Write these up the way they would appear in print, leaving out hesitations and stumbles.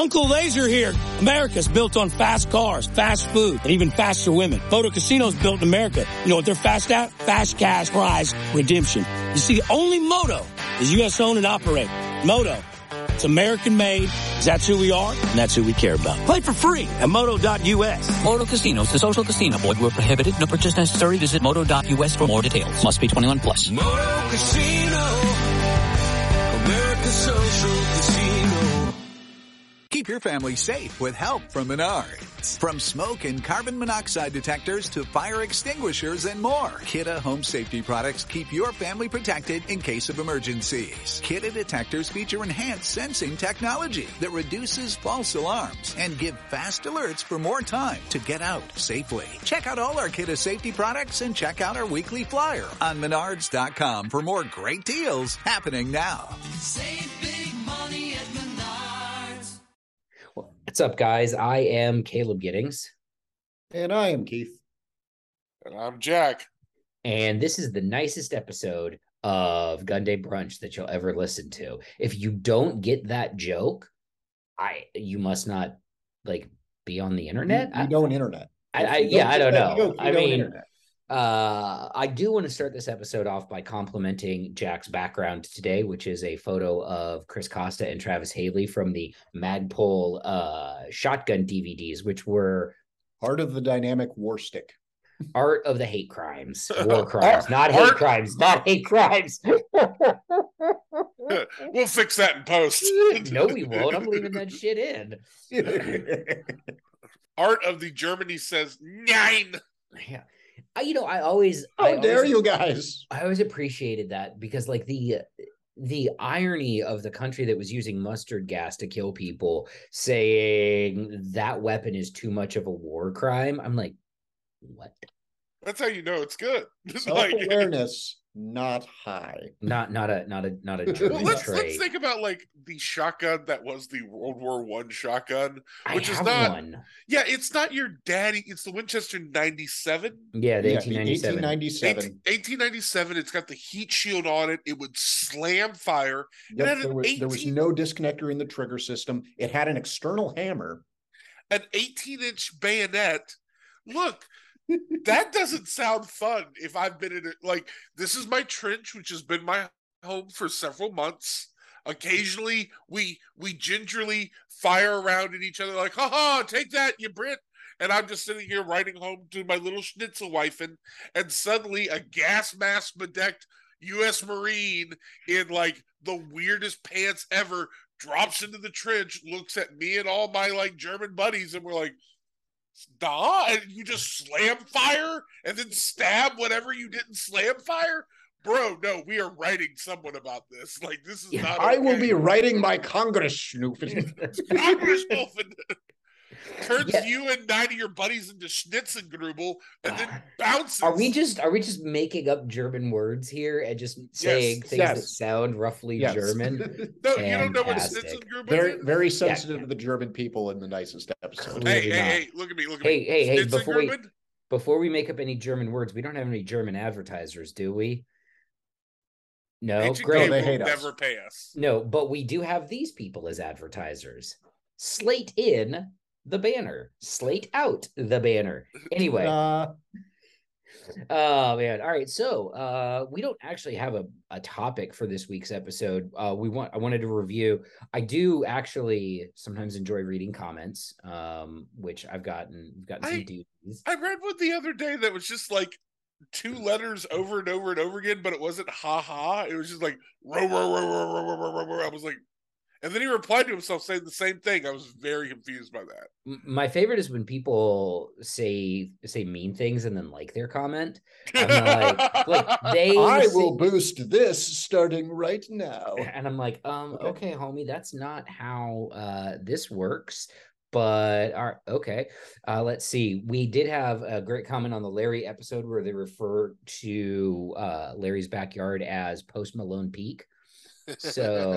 Uncle Laser here. America's built on fast cars, fast food, and even faster women. Photo Casino's built in America. You know what they're fast at? Fast cash prize redemption. You see, only Moto is U.S. owned and operated. Moto. It's American made. That's who we are, and that's who we care about. Play for free at moto.us. Moto Casinos, the social casino. Void where prohibited. No purchase necessary. Visit moto.us for more details. Must be 21 plus. Moto Casino. America's social casino. Keep your family safe with help from Menards. From smoke and carbon monoxide detectors to fire extinguishers and more, Kidde home safety products keep your family protected in case of emergencies. Kidde detectors feature enhanced sensing technology that reduces false alarms and give fast alerts for more time to get out safely. Check out all our Kidde safety products and check out our weekly flyer on Menards.com for more great deals happening now. Save big money at Menards. What's up, guys? I am Caleb Giddings. And I am Keith. And I'm Jack. And this is the nicest episode of Gun Day Brunch that you'll ever listen to. If you don't get that joke, you must not be on the internet. You don't internet. I don't know. I mean, internet. I do want to start this episode off by complimenting Jack's background today, which is a photo of Chris Costa and Travis Haley from the Magpul shotgun DVDs, which were Art of the Dynamic War Stick. Art of the Hate Crimes, War Crimes, not hate crimes, not hate crimes. We'll fix that in post. No, we won't. I'm leaving that shit in. Art of the Germany says 9. Yeah. I always dare you guys? I always appreciated that because the irony of the country that was using mustard gas to kill people saying that weapon is too much of a war crime. I'm like, what? That's how you know it's good. Self-awareness not high. Not a German well, trait. let's think about the shotgun that was the World War I shotgun, which I is have not one. Yeah, it's not your daddy, it's the Winchester 97. Yeah, the 1897. 1897. It's got the heat shield on it. It would slam fire. Yep, there was no disconnector in the trigger system. It had an external hammer. An 18-inch bayonet. Look, that doesn't sound fun. If I've been in it, this is my trench, which has been my home for several months. Occasionally, we gingerly fire around at each other like, ha, take that, you Brit. And I'm just sitting here writing home to my little schnitzel wifing, and suddenly a gas mask bedecked U.S. Marine in the weirdest pants ever drops into the trench, looks at me and all my German buddies, and we're like, "Da!" And you just slam fire and then stab whatever you didn't slam fire? Bro, no, we are writing someone about this. This is not okay. I will be writing my Congress schnoofing. Congress schnoofing. Turns you and 9 of your buddies into Schnitzengrubel and then bounces. Are we just making up German words here and just saying things that sound roughly German? No, you don't know what Schnitzengrubel is? is? Very sensitive to the German people in the nicest episode. Hey, look at me. Hey, before we make up any German words, we don't have any German advertisers, do we? No, great. They hate us. Never pay us. No, but we do have these people as advertisers. Slate in the banner, slate out the banner. Anyway. Oh man. All right. So we don't actually have a topic for this week's episode. I wanted to review. I do actually sometimes enjoy reading comments, which I've gotten some duties. I read one the other day that was just 2 letters over and over and over again, but it wasn't ha ha. It was just row, row, row, row, row, row, row, row. I was like, and then he replied to himself saying the same thing. I was very confused by that. My favorite is when people say mean things and then like their comment. I'm I will boost this starting right now. And I'm like, okay, homie, that's not how this works. But all right, okay. Let's see. We did have a great comment on the Larry episode where they refer to Larry's backyard as Post Malone Peak. So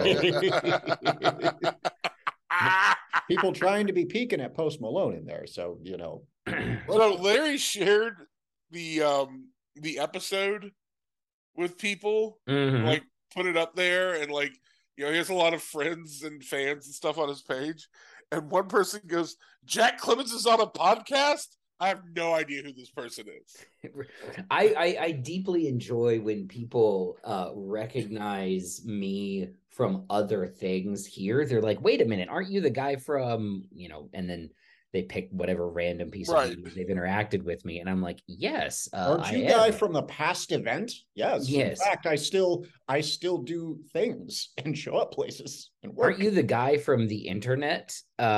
people trying to be peeking at Post Malone in there. So Well, Larry shared the episode with people, put it up there, and he has a lot of friends and fans and stuff on his page. And one person goes, Jack Clemens is on a podcast? I have no idea who this person is. I deeply enjoy when people recognize me from other things here. They're like, wait a minute, aren't you the guy from, and then they pick whatever random piece of news they've interacted with me. And I'm like, yes. Aren't you guy from the past event? Yes. Yes. In fact, I still do things and show up places and work. Aren't you the guy from the internet?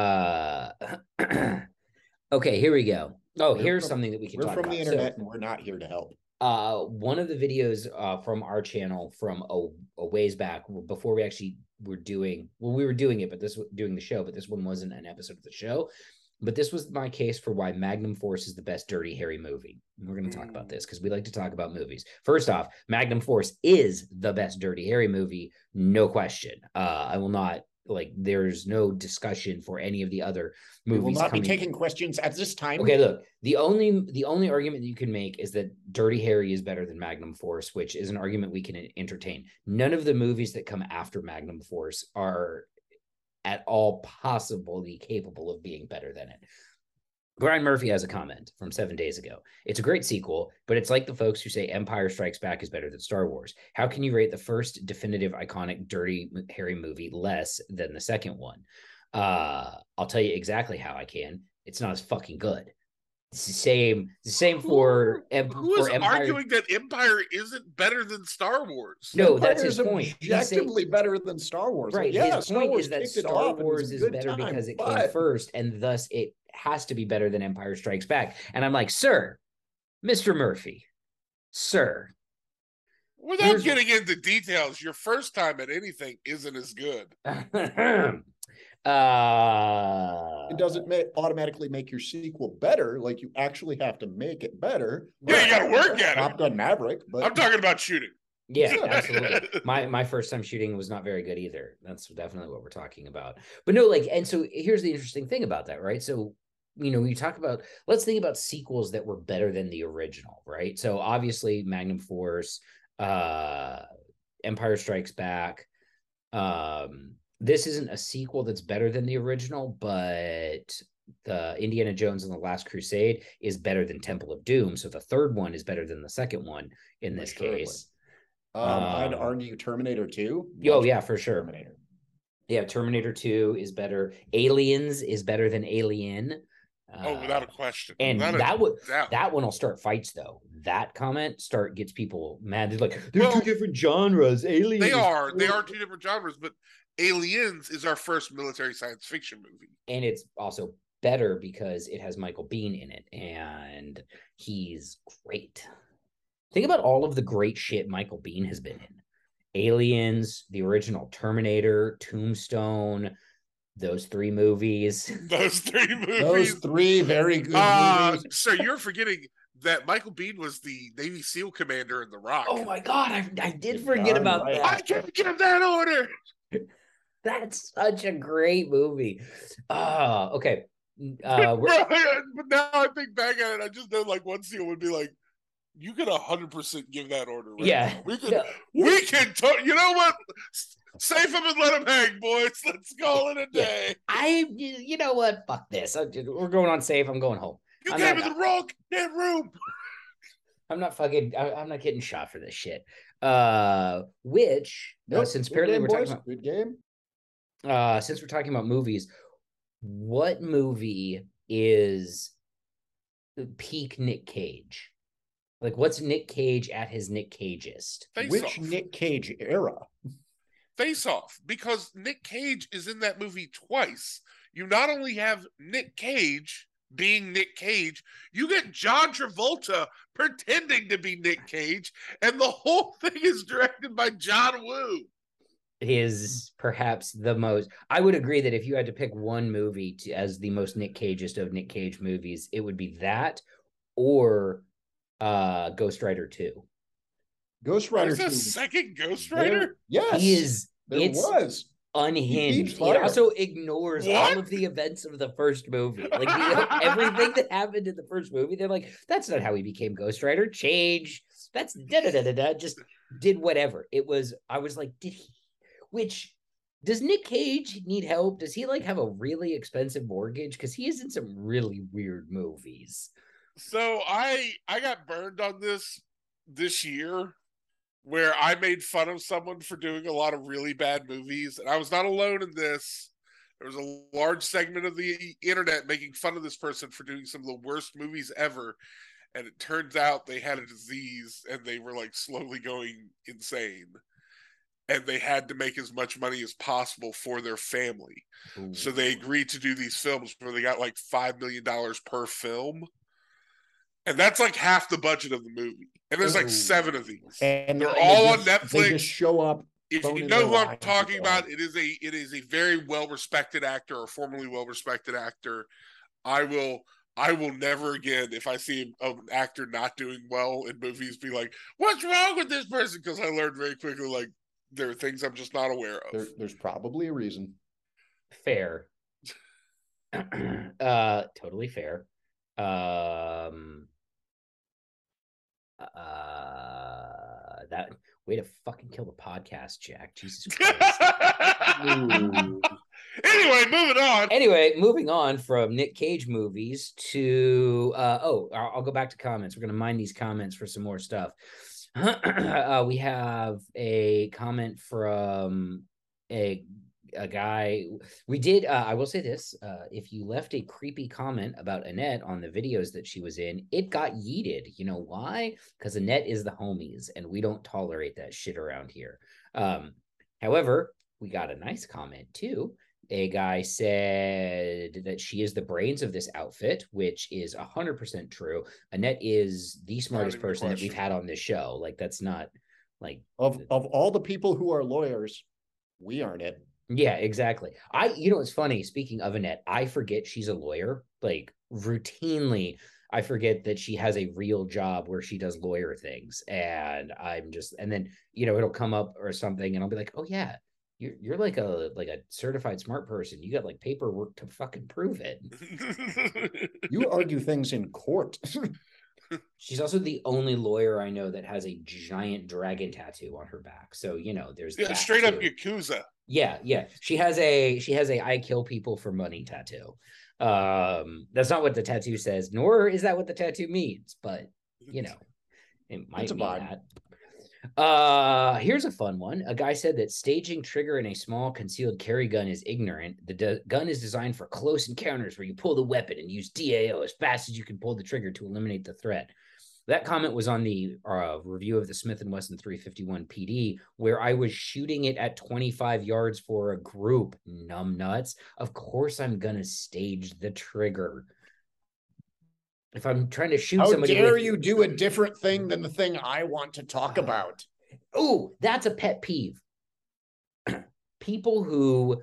Okay, here we go. Oh, here's something that we can talk about. We're from the internet and we're not here to help. One of the videos from our channel from a ways back before we actually were doing, we were doing it, but doing the show, but this one wasn't an episode of the show. But this was my case for why Magnum Force is the best Dirty Harry movie. And we're going to talk about this because we like to talk about movies. First off, Magnum Force is the best Dirty Harry movie, no question. I will not, there's no discussion for any of the other movies. We will not be taking questions at this time. Okay, look, the only argument that you can make is that Dirty Harry is better than Magnum Force, which is an argument we can entertain. None of the movies that come after Magnum Force are at all possibly capable of being better than it. Brian Murphy has a comment from 7 days ago. It's a great sequel, but it's like the folks who say Empire Strikes Back is better than Star Wars. How can you rate the first definitive iconic Dirty Harry movie less than the second one? I'll tell you exactly how I can. It's not as fucking good. It's the same for who is arguing that Empire isn't better than Star Wars? No, Empire that's his point. Objectively better than Star Wars. Right. Yeah, his point is that Star Wars is better because it came first, and thus it has to be better than Empire Strikes Back. And I'm like, sir, Mr. Murphy, sir. Without getting into details, your first time at anything isn't as good. It doesn't automatically make your sequel better. Like, you actually have to make it better. Yeah, you got to work at it. Top Gun Maverick. But I'm talking about shooting. Yeah, absolutely. My first time shooting was not very good either. That's definitely what we're talking about. But no, and so here's the interesting thing about that, right? So, you talk about, let's think about sequels that were better than the original, right? So obviously Magnum Force, Empire Strikes Back. This isn't a sequel that's better than the original, but the Indiana Jones and the Last Crusade is better than Temple of Doom. So the third one is better than the second one in this case. I'd argue Terminator 2. Oh, yeah, for sure. Terminator. Yeah, Terminator 2 is better. Aliens is better than Alien. Without a question. And that one will start fights, though. That comment gets people mad. They're like, there's two different genres. Aliens. They are two different genres, but Aliens is our first military science fiction movie. And it's also better because it has Michael Biehn in it, and he's great. Think about all of the great shit Michael Biehn has been in. Aliens, the original Terminator, Tombstone, those three movies. Those three very good movies. So you're forgetting that Michael Biehn was the Navy SEAL commander in The Rock. Oh my God, I did forget about that. I can't give that order. That's such a great movie. Okay. But now I think back at it, I just know one SEAL would be like, you can 100% give that order. Right? Yeah. We can, you know what? Safe him and let him hang, boys. Let's call it a day. You know what? Fuck this. We're going on safe. I'm going home. You came in the wrong damn room. I'm not getting shot for this shit. Since apparently we're talking about good game. Since we're talking about movies, what movie is peak Nick Cage? What's Nick Cage at his Nick Cageist? Which Nick Cage era? Face Off, because Nick Cage is in that movie twice. You not only have Nick Cage being Nick Cage, you get John Travolta pretending to be Nick Cage, and the whole thing is directed by John Woo. Is perhaps the most. I would agree that if you had to pick one movie as the most Nick Cageist of Nick Cage movies, it would be that or Ghost Rider 2. Ghost Rider 2. There's a second Ghost Rider? Yes. He is. There was. Unhinged. It also ignores all of the events of the first movie. Everything that happened in the first movie, they're like, that's not how he became Ghost Rider. Change. That's da-da-da-da-da. Just did whatever. I was like, did he? Which Does Nick Cage need help? Does he like have a really expensive mortgage? Because he is in some really weird movies. So I got burned on this year where I made fun of someone for doing a lot of really bad movies, and I was not alone in this. There was a large segment of the internet making fun of this person for doing some of the worst movies ever, and it turns out they had a disease and they were like slowly going insane. And they had to make as much money as possible for their family. Ooh. So they agreed to do these films where they got like $5 million per film. And that's like half the budget of the movie. And there's like 7 of these. And they're all on Netflix. They just show up. If you know who I'm talking about, it is a very well-respected actor or formerly well-respected actor. I will never again, if I see an actor not doing well in movies, be like, what's wrong with this person? Because I learned very quickly, like, there are things I'm just not aware of. There's probably a reason. Fair. Totally fair. That way to fucking kill the podcast, Jack. Jesus Christ. Anyway, moving on from Nick Cage movies to I'll go back to comments. We're gonna mine these comments for some more stuff. We have a comment from a guy. We did I will say this, if you left a creepy comment about Annette on the videos that she was in, it got yeeted. You know why? Because Annette is the homies and we don't tolerate that shit around here. However, we got a nice comment too. A guy said that she is the brains of this outfit, which is 100% true. Annette is the smartest person that we've had on this show. Like, that's not like of all the people who are lawyers, we aren't it. Yeah, exactly. It's funny. Speaking of Annette, I forget she's a lawyer. Like, routinely, I forget that she has a real job where she does lawyer things. And then, it'll come up or something and I'll be like, oh yeah, you're like a certified smart person. You got like paperwork to fucking prove it. You argue things in court. She's also the only lawyer I know that has a giant dragon tattoo on her back. So, there's straight up Yakuza. Yeah. She has a I kill people for money tattoo. That's not what the tattoo says, nor is that what the tattoo means, but it might be that. Here's a fun one. A guy said that staging trigger in a small concealed carry gun is ignorant. The gun is designed for close encounters where you pull the weapon and use DAO as fast as you can pull the trigger to eliminate the threat. That comment was on the review of the Smith & Wesson 351 PD, where I was shooting it at 25 yards for a group. Numbnuts. Of course I'm gonna stage the trigger. If I'm trying to shoot somebody... How dare you do a different thing than the thing I want to talk about? Oh, that's a pet peeve. People who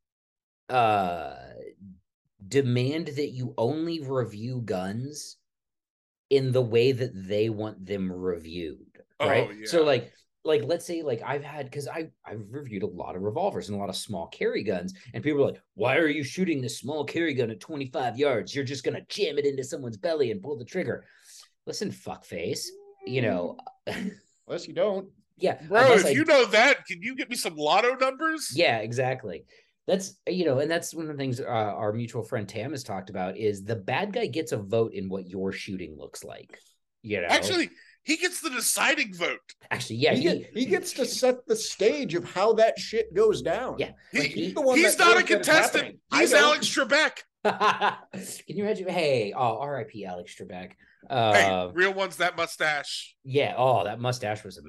demand that you only review guns in the way that they want them reviewed, right? Oh, yeah. So like let's say I've had, because I've reviewed a lot of revolvers and a lot of small carry guns, and people are like, why are you shooting this small carry gun at 25 yards? You're just gonna jam it into someone's belly and pull the trigger. Listen, fuckface, Unless you don't. Yeah, bro, if you know that, can you get me some lotto numbers? Yeah, exactly. That's and that's one of the things our mutual friend Tam has talked about, is the bad guy gets a vote in what your shooting looks like. Actually, he gets the deciding vote. Actually, yeah, he gets to set the stage of how that shit goes down. Yeah, he's not a contestant. He's Alex Trebek. Can you imagine? Hey, R.I.P. Alex Trebek. Hey, real one's that mustache. Yeah. Oh, that mustache was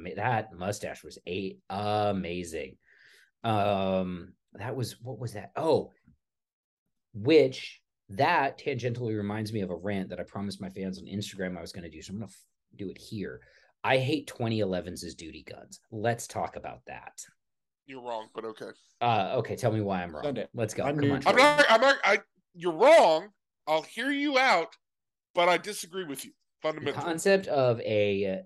amazing. That was, what was that? Oh, which that tangentially reminds me of a rant that I promised my fans on Instagram I was going to do. So I'm going to do it here. I hate 2011s as duty guns. Let's talk about that. You're wrong, but okay. Okay, tell me why I'm wrong. Let's go. Come on. I'm not. You're wrong. I'll hear you out, but I disagree with you fundamentally. The concept of a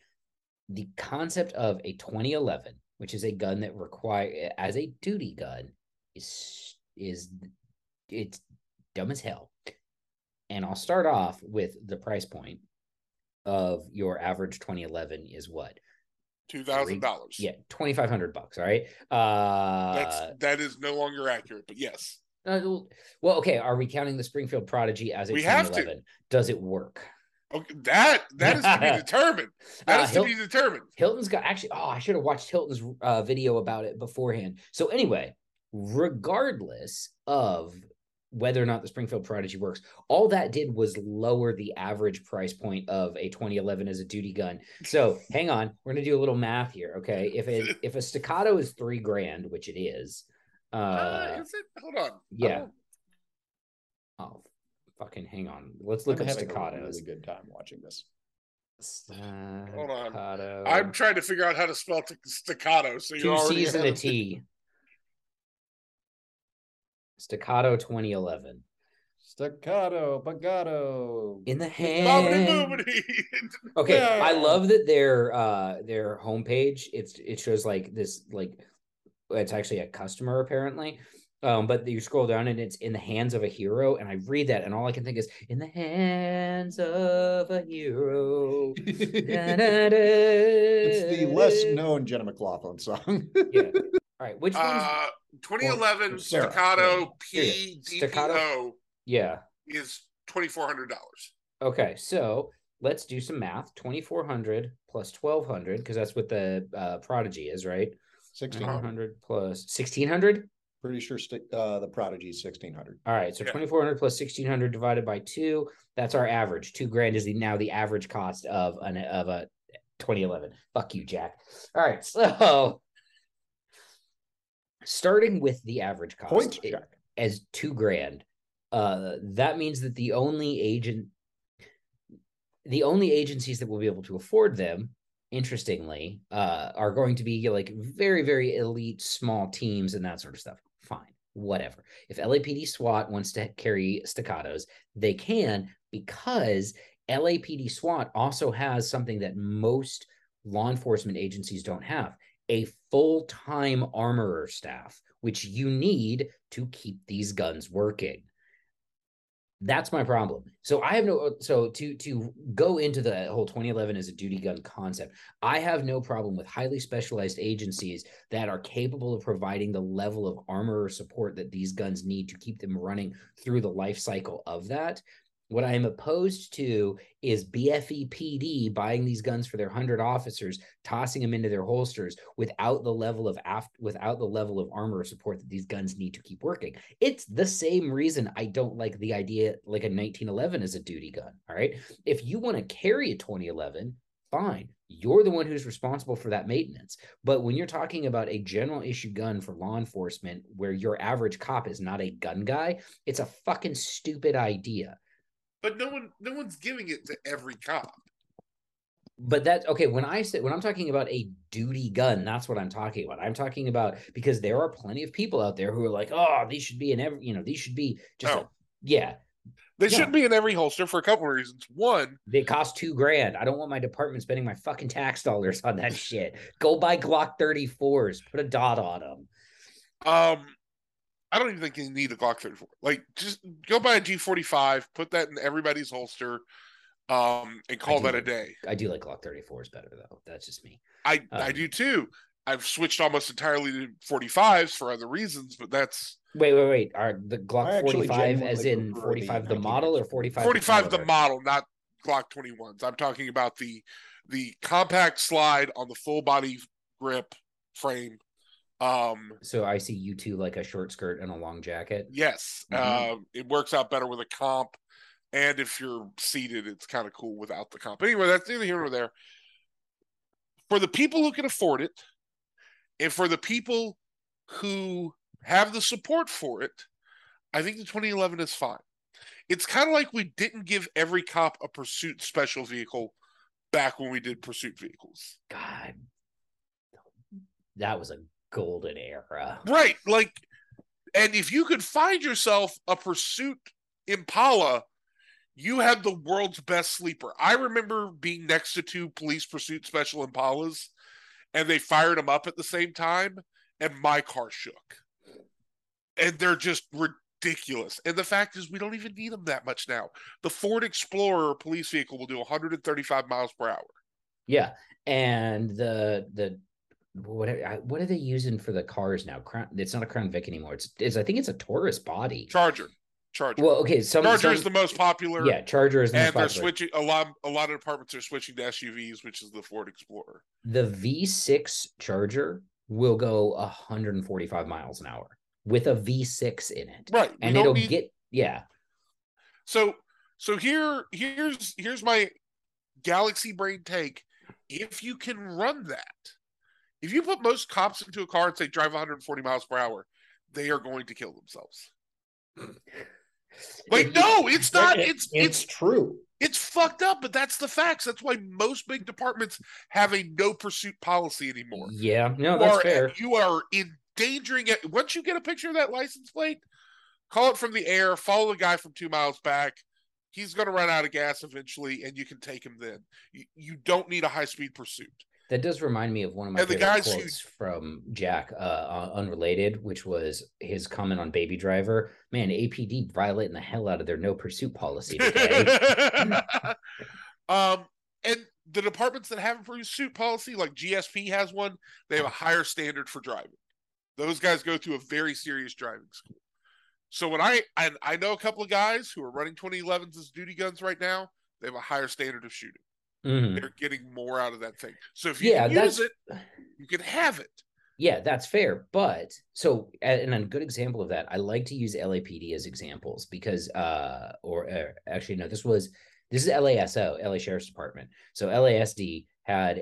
2011, which is a gun that as a duty gun, is it's dumb as hell. And I'll start off with the price point of your average 2011 is what? $2,000. Yeah, $2,500. All right. That is no longer accurate, but yes. Well, okay. Are we counting the Springfield Prodigy as a We have 2011? Does it work? Okay, that is to be determined. That is to be determined. Hilton's got actually. Oh, I should have watched Hilton's video about it beforehand. So anyway, regardless of whether or not the Springfield Prodigy works, all that did was lower the average price point of a 2011 as a duty gun. So hang on, we're gonna do a little math here. Okay, if a Staccato is $3,000, which it is, is it? Hold on. Yeah. Oh, fucking hang on. Let's look at Staccatos. I'm having a really good time watching this. Hold on. I'm trying to figure out how to spell staccato. So you're already 2 C's and a T. Staccato 2011. Staccato, Pagato. In the hand. Okay, yeah. I love that their homepage. It shows like this, like it's actually a customer apparently. But you scroll down and it's in the hands of a hero, and I read that and all I can think is in the hands of a hero. It's the less known Jenna McLaughlin song. Yeah. All right, which one's 2011 Staccato PDPO? Yeah, is $2,400. Okay, so let's do some math. 2,400 plus 1,200, because that's what the Prodigy is, right? 1,600 plus 1,600. Pretty sure the Prodigy is 1,600. All right, so 2,400 plus 1,600 divided by 2. That's our average. $2,000 is now the average cost of a 2011. Fuck you, Jack. All right, so starting with the average cost as $2,000, that means that the only agencies that will be able to afford them, interestingly, are going to be like very, very elite small teams and that sort of stuff. Fine, whatever. If LAPD SWAT wants to carry Staccatos, they can, because LAPD SWAT also has something that most law enforcement agencies don't have: a full-time armorer staff, which you need to keep these guns working. That's my problem. So to go into the whole 2011 as a duty gun concept, I have no problem with highly specialized agencies that are capable of providing the level of armor support that these guns need to keep them running through the life cycle of that. What I am opposed to is BFE PD buying these guns for their 100 officers, tossing them into their holsters without the level of armor support that these guns need to keep working. It's the same reason I don't like the idea like a 1911 as a duty gun. All right, if you want to carry a 2011, fine. You're the one who's responsible for that maintenance. But when you're talking about a general issue gun for law enforcement where your average cop is not a gun guy, it's a fucking stupid idea. But no one's giving it to every cop. But that's okay. When I'm talking about a duty gun, that's what I'm talking about. I'm talking about, because there are plenty of people out there who are like, oh, these should be in every, these should be just, They shouldn't be in every holster for a couple of reasons. One, they cost $2,000. I don't want my department spending my fucking tax dollars on that shit. Go buy Glock 34s. Put a dot on them. I don't even think you need a Glock 34. Like, just go buy a G45, put that in everybody's holster, and call that a day. I do like Glock 34s better, though. That's just me. I do too. I've switched almost entirely to 45s for other reasons, but that's... Wait. Are the Glock 45 as in 45 the model or 45? 45 the model, not Glock 21s. I'm talking about the compact slide on the full body grip frame. So I see you two like a short skirt and a long jacket. Yes. It works out better with a comp, and if you're seated, it's kind of cool without the comp. Anyway, that's neither here nor there. For the people who can afford it, and for the people who have the support for it, I think the 2011 is fine. It's kind of like we didn't give every cop a pursuit special vehicle back when we did pursuit vehicles. God, that was a golden era. Right. Like, and if you could find yourself a pursuit Impala, you had the world's best sleeper. I remember being next to 2 police pursuit special Impalas, and they fired them up at the same time, and my car shook. And they're just ridiculous. And the fact is, we don't even need them that much now. The Ford Explorer police vehicle will do 135 miles per hour. Yeah, and the what are they using for the cars now? It's not a Crown Vic anymore. It's I think it's a Taurus body. Charger. Well, okay, Charger is the most popular. Yeah, Charger is the most popular. And they're switching a lot of departments are switching to SUVs, which is the Ford Explorer. The V6 Charger will go 145 miles an hour with a V6 in it. Right. And it'll get So here's my galaxy brain take. If you can run that, if you put most cops into a car and say drive 140 miles per hour, they are going to kill themselves. Like, no, it's not. It's true. It's fucked up, but that's the facts. That's why most big departments have a no pursuit policy anymore. Yeah, no, that's fair. You are endangering it. Once you get a picture of that license plate, call it from the air, follow the guy from 2 miles back. He's going to run out of gas eventually, and you can take him then. You don't need a high-speed pursuit. That does remind me of one of my favorite quotes from Jack, unrelated, which was his comment on Baby Driver. Man, APD violating the hell out of their no pursuit policy today. And the departments that have a pursuit policy, like GSP has one, they have a higher standard for driving. Those guys go through a very serious driving school. So when I know a couple of guys who are running 2011s as duty guns right now, they have a higher standard of shooting. Mm-hmm. They're getting more out of that thing. So if you can use it, you can have it. Yeah, that's fair. But so, and a good example of that, I like to use LAPD as examples because, actually, no, this is LASO, LA Sheriff's Department. So LASD had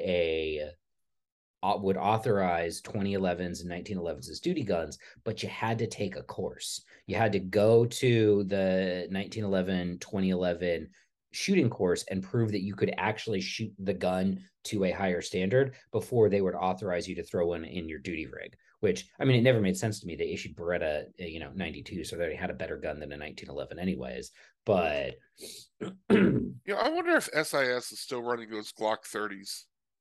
would authorize 2011s and 1911s as duty guns, but you had to take a course. You had to go to the 1911, 2011 shooting course and prove that you could actually shoot the gun to a higher standard before they would authorize you to throw one in your duty rig, which, I mean, it never made sense to me. They issued Beretta, 92, so they had a better gun than a 1911 anyways. But I wonder if SIS is still running those Glock 30s.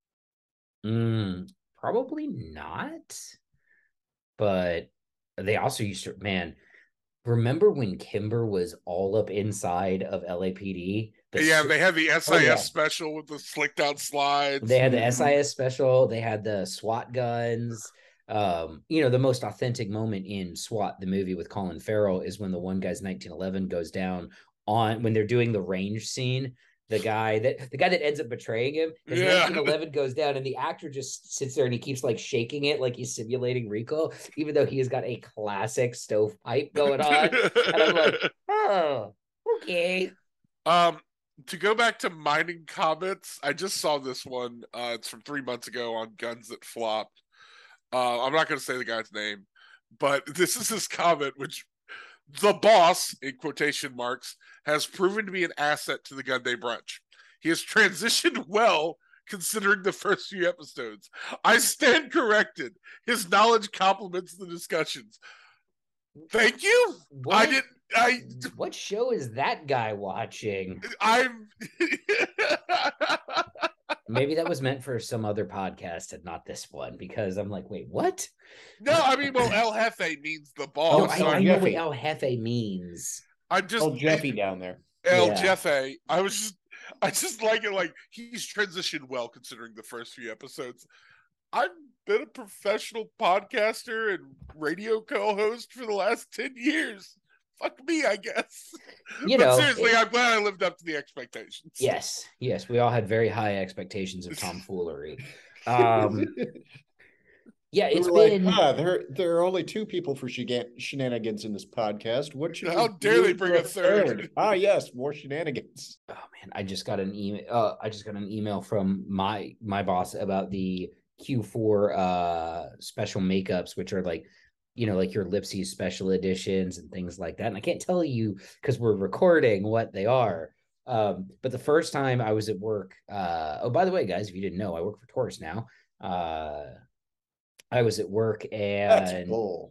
Probably not. But they also used to, remember when Kimber was all up inside of LAPD? They had the SIS special with the slicked out slides. They had the SIS special. They had the SWAT guns. The most authentic moment in SWAT, the movie with Colin Farrell, is when the one guy's 1911 goes down when they're doing the range scene. The guy that ends up betraying him, his 1911 goes down, and the actor just sits there and he keeps like shaking it like he's simulating recoil, even though he has got a classic stovepipe going on. And I'm like, oh, okay. To go back to mining comments, I just saw this one. It's from 3 months ago on Guns That Flopped. I'm not going to say the guy's name, but this is his comment, which the boss, in quotation marks, has proven to be an asset to the Gun Day Brunch. He has transitioned well, considering the first few episodes. I stand corrected. His knowledge complements the discussions. Thank you. What show is that guy watching? Maybe that was meant for some other podcast and not this one, because I'm like, wait, what? No, I mean, well, El Jefe means the boss. Oh, I know what El Jefe means. El Jeffy down there. El Jefe. I just like it. Like, he's transitioned well considering the first few episodes. I've been a professional podcaster and radio co-host for the last 10 years. Fuck me, I guess. But seriously, I'm glad I lived up to the expectations. Yes, we all had very high expectations of tomfoolery. Yeah, it's been. There are only two people for shenanigans in this podcast. How dare they bring a third? Yes, more shenanigans. Oh man, I just got an email. From my boss about the Q4 special makeups, which are like, like your Lipsy special editions and things like that. And I can't tell you because we're recording what they are. But the first time I was at work, by the way, guys, if you didn't know, I work for Taurus now. I was at work and that's bull.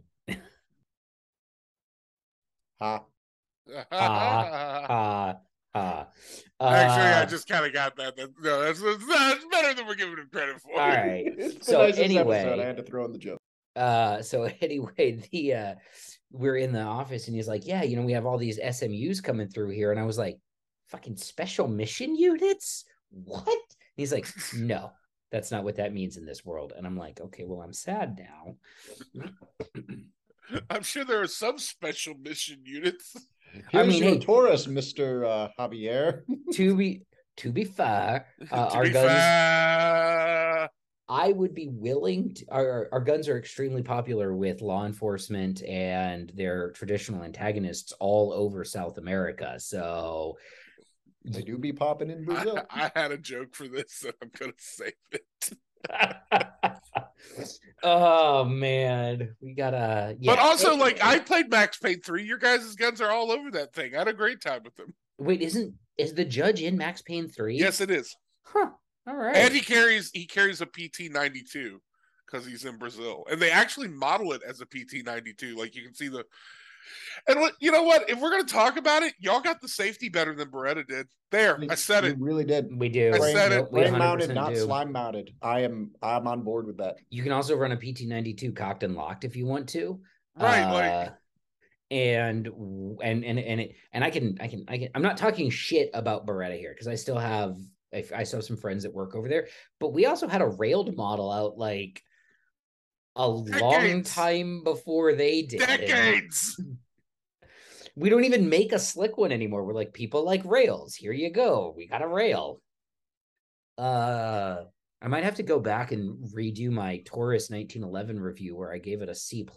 Actually, I just kind of got that. No, that's better than we're giving him credit for. All right. So anyway, episode. I had to throw in the joke. So anyway, we're in the office and he's like, yeah, we have all these SMUs coming through here. And I was like, fucking special mission units? What? he's like, no, that's not what that means in this world. And I'm like, okay, well, I'm sad now. I'm sure there are some special mission units. Here's your Taurus, Mr. Javier. To be fair, our guns. I would be willing to. Our guns are extremely popular with law enforcement and their traditional antagonists all over South America. So they do be popping in Brazil. I had a joke for this, and I'm gonna save it. Oh man, we gotta. Yeah. But also, like, I played Max Payne 3. Your guys' guns are all over that thing. I had a great time with them. Wait, is the judge in Max Payne 3? Yes, it is. Huh. All right. And he carries a PT-92 because he's in Brazil, and they actually model it as a PT-92. Like, you can see the. And you know what? If we're gonna talk about it, y'all got the safety better than Beretta did. There, I said it. We really did. We do. I said it. Frame mounted, not slime mounted. I'm on board with that. You can also run a PT-92 cocked and locked if you want to. Right, and I can. I'm not talking shit about Beretta here because I still have some friends that work over there, but we also had a railed model out like a long time before they did. Decades. We don't even make a slick one anymore. We're like, people like rails. Here you go. We got a rail. I might have to go back and redo my Taurus 1911 review where I gave it a C+.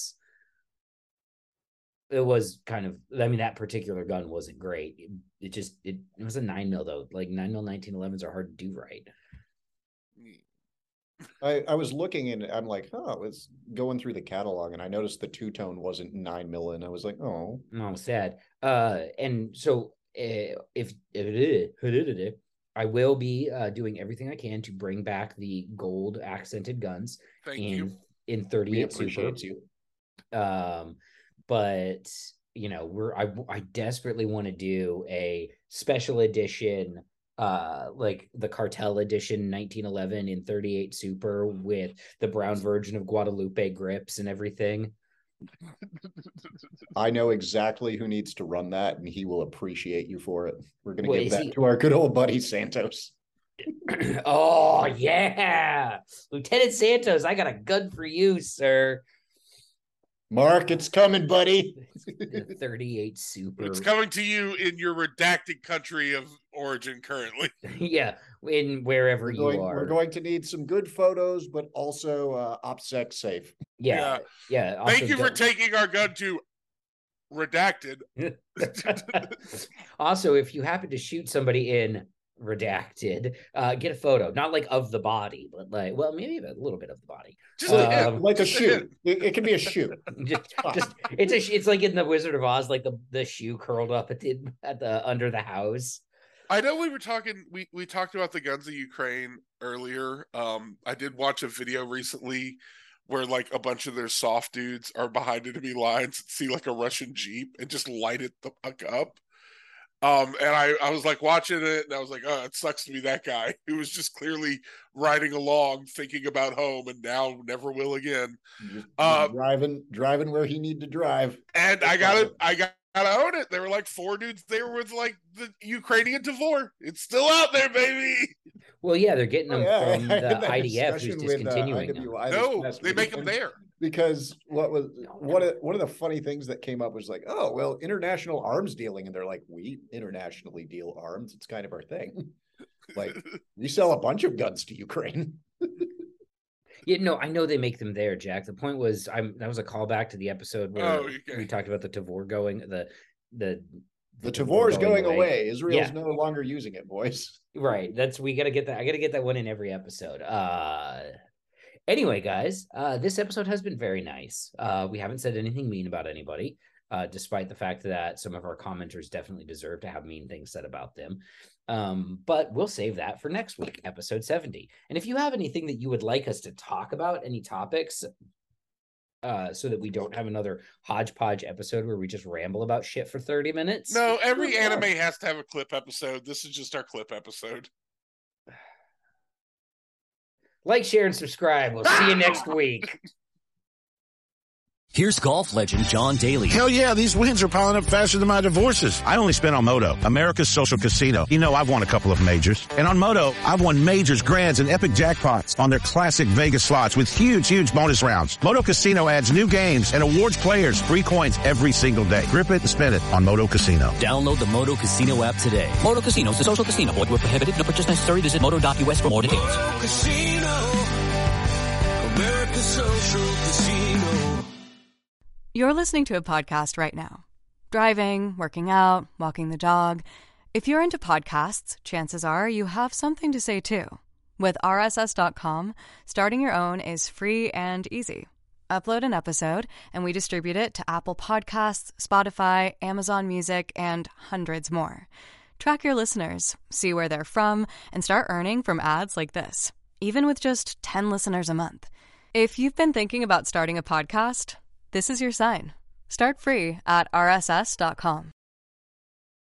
It was kind of, I mean, that particular gun wasn't great. It was a 9mm though. Like 9mm 1911s are hard to do right. I was looking and I'm like, I was going through the catalog and I noticed the two-tone wasn't 9mm and I was like, oh, sad. And so if I will be doing everything I can to bring back the gold accented guns in 38 Super. You. But you know, I desperately want to do a special edition, like the Cartel edition 1911 in 38 Super with the brown version of Guadalupe grips and everything. I know exactly who needs to run that, and he will appreciate you for it. We're going to give that to our good old buddy Santos. Oh yeah, Lieutenant Santos, I got a gun for you, sir. Mark, it's coming, buddy. 38 Super. It's coming to you in your redacted country of origin currently. Yeah, in wherever you are. We're going to need some good photos, but also OPSEC safe. Yeah. Thank you for taking our gun to redacted. Also, if you happen to shoot somebody in redacted, get a photo, not like of the body, but like, well, maybe a little bit of the body, just like a shoe. It can be a shoe. just it's like in the Wizard of Oz, like the shoe curled up at the under the house. I know we were talking. We talked about the guns of Ukraine earlier. I did watch a video recently where like a bunch of their soft dudes are behind enemy lines and see like a Russian Jeep and just light it the fuck up. And I was like watching it and I was like, oh, it sucks to be that guy who was just clearly riding along thinking about home and now never will again. Driving where he need to drive. And I gotta own it. There were like 4 dudes there with like the Ukrainian Tavor. It's still out there, baby. Well, yeah, they're getting them from the IDF who's discontinuing them. No, they make them there. Because one of the funny things that came up was like, oh, well, international arms dealing. And they're like, we internationally deal arms. It's kind of our thing. Like, we sell a bunch of guns to Ukraine. Yeah, no, I know they make them there, Jack. The point was, that was a callback to the episode where we talked about the Tavor going, the Tavor is going away. Israel's no longer using it, boys. Right. We got to get that. I got to get that one in every episode. Anyway, guys, this episode has been very nice. We haven't said anything mean about anybody, despite the fact that some of our commenters definitely deserve to have mean things said about them. But we'll save that for next week, episode 70. And if you have anything that you would like us to talk about, any topics, so that we don't have another hodgepodge episode where we just ramble about shit for 30 minutes. No, every anime has to have a clip episode. This is just our clip episode. Like, share, and subscribe. We'll see you next week. Here's golf legend John Daly. Hell yeah, these wins are piling up faster than my divorces. I only spent on Moto, America's social casino. You know, I've won a couple of majors. And on Moto, I've won majors, grands, and epic jackpots on their classic Vegas slots with huge bonus rounds. Moto Casino adds new games and awards players free coins every single day. Grip it and spin it on Moto Casino. Download the Moto Casino app today. Moto Casino is a social casino. Void where prohibited. No purchase necessary. Visit moto.us for more details. Moto Casino, America's social casino. You're listening to a podcast right now. Driving, working out, walking the dog. If you're into podcasts, chances are you have something to say too. With RSS.com, starting your own is free and easy. Upload an episode, and we distribute it to Apple Podcasts, Spotify, Amazon Music, and hundreds more. Track your listeners, see where they're from, and start earning from ads like this, even with just 10 listeners a month. If you've been thinking about starting a podcast, this is your sign. Start free at rss.com.